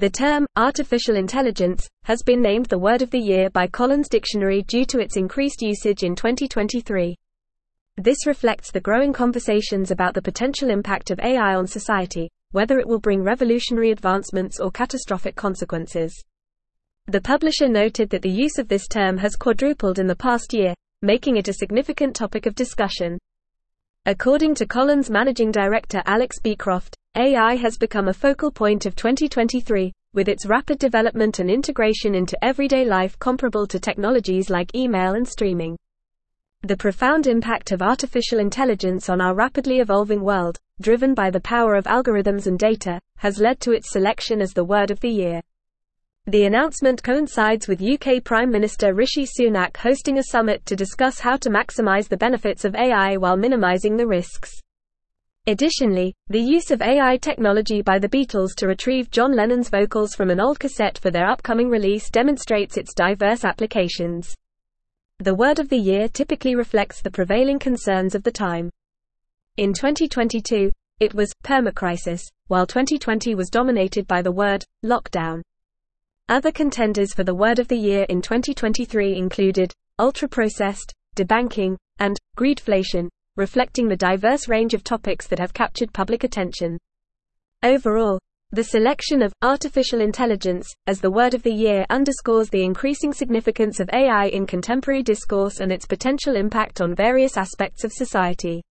The term, artificial intelligence, has been named the word of the year by Collins Dictionary due to its increased usage in 2023. This reflects the growing conversations about the potential impact of AI on society, whether it will bring revolutionary advancements or catastrophic consequences. The publisher noted that the use of this term has quadrupled in the past year, making it a significant topic of discussion. According to Collins Managing Director Alex Beecroft, AI has become a focal point of 2023, with its rapid development and integration into everyday life comparable to technologies like email and streaming. The profound impact of artificial intelligence on our rapidly evolving world, driven by the power of algorithms and data, has led to its selection as the word of the year. The announcement coincides with UK Prime Minister Rishi Sunak hosting a summit to discuss how to maximize the benefits of AI while minimizing the risks. Additionally, the use of AI technology by the Beatles to retrieve John Lennon's vocals from an old cassette for their upcoming release demonstrates its diverse applications. The word of the year typically reflects the prevailing concerns of the time. In 2022, it was permacrisis, while 2020 was dominated by the word lockdown. Other contenders for the word of the year in 2023 included ultra-processed, debanking, and greedflation, reflecting the diverse range of topics that have captured public attention. Overall, the selection of artificial intelligence as the word of the year underscores the increasing significance of AI in contemporary discourse and its potential impact on various aspects of society.